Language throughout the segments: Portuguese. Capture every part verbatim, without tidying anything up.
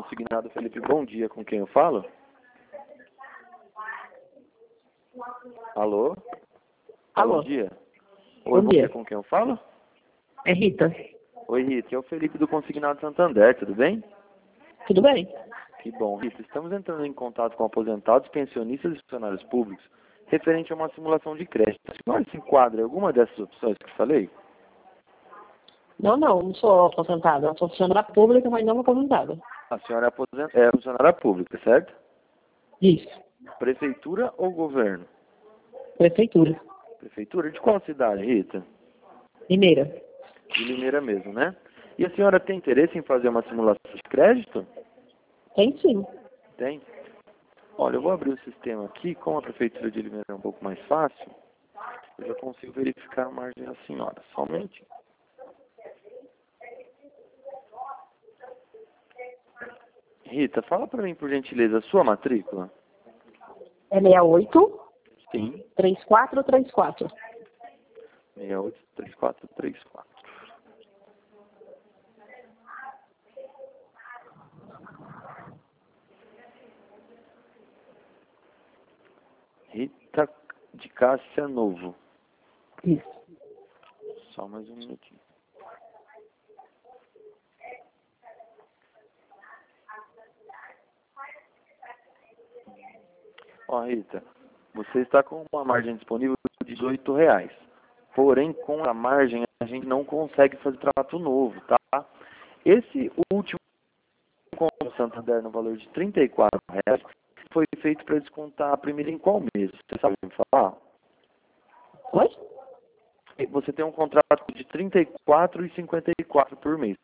Consignado Felipe, bom dia, com quem eu falo? Alô? Alô? Bom dia. Oi, Bom bom dia. dia, com quem eu falo? É Rita. Oi, Rita, é o Felipe do Consignado Santander, tudo bem? Tudo bem? Que bom, Rita, estamos entrando em contato com aposentados, pensionistas e funcionários públicos referente a uma simulação de crédito. A senhora se enquadra em alguma dessas opções que eu falei? Não, não, não sou aposentada. Eu sou funcionária pública, mas não aposentada. A senhora é, aposent... é funcionária pública, certo? Isso. Prefeitura ou governo? Prefeitura. Prefeitura? De qual cidade, Rita? Mineira. De Limeira mesmo, né? E a senhora tem interesse em fazer uma simulação de crédito? Tem sim. Tem? Olha, eu vou abrir o sistema aqui, como a prefeitura de Limeira é um pouco mais fácil, eu já consigo verificar a margem da senhora. Só um minutinho. Rita, fala para mim, por gentileza, a sua matrícula? É seis oito, Sim. três quatro três quatro. seis oito três quatro três quatro. Rita de Cássia Novo. Isso. Só mais um minutinho. Ó, Rita, você está com uma margem disponível de dezoito reais. Porém, com a margem, a gente não consegue fazer trato novo, tá? Esse último conto do Santander no valor de trinta e quatro reais foi feito para descontar a primeira em qual mês? Você sabe me falar? Oi? Você tem um contrato de trinta e quatro reais e cinquenta e quatro centavos por mês.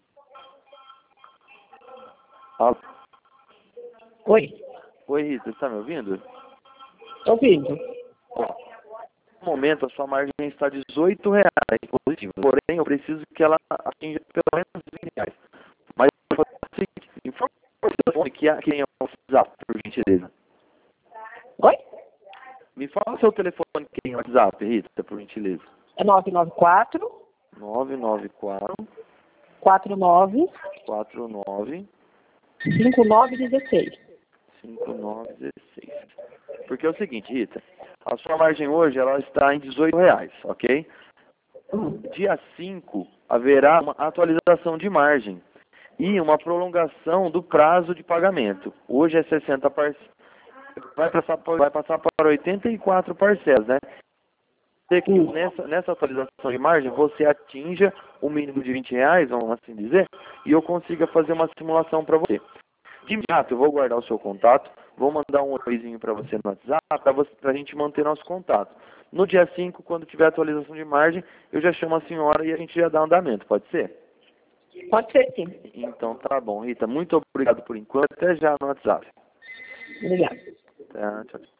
Ah, Oi? oi, Rita, você está me ouvindo? Tô ouvindo. Ó, no momento, a sua margem está dezoito reais positiva. Porém, eu preciso que ela atinja pelo menos vinte reais. Mas eu vou fazer o seguinte, informa o telefone que é quem é o WhatsApp, por gentileza. Oi? Me fala o seu telefone quem é o WhatsApp, Rita, por gentileza. É nove nove quatro, nove nove quatro, quatro nove, quatro nove, cinco nove um seis. cinco nove um seis. Porque é o seguinte, Rita, a sua margem hoje ela está em dezoito reais, ok? Dia cinco haverá uma atualização de margem e uma prolongação do prazo de pagamento. Hoje é sessenta parcelas, vai passar, vai passar para oitenta e quatro parcelas, né? Que nessa, nessa atualização de margem você atinja o mínimo de vinte reais, vamos assim dizer, e eu consiga fazer uma simulação para você. De imediato, eu vou guardar o seu contato, vou mandar um oizinho para você no WhatsApp, para a gente manter nosso contato. No dia cinco, quando tiver atualização de margem, eu já chamo a senhora e a gente já dá andamento, pode ser? Pode ser sim. Então tá bom, Rita, muito obrigado por enquanto, até já no WhatsApp. Obrigada. Tá, tchau, tchau.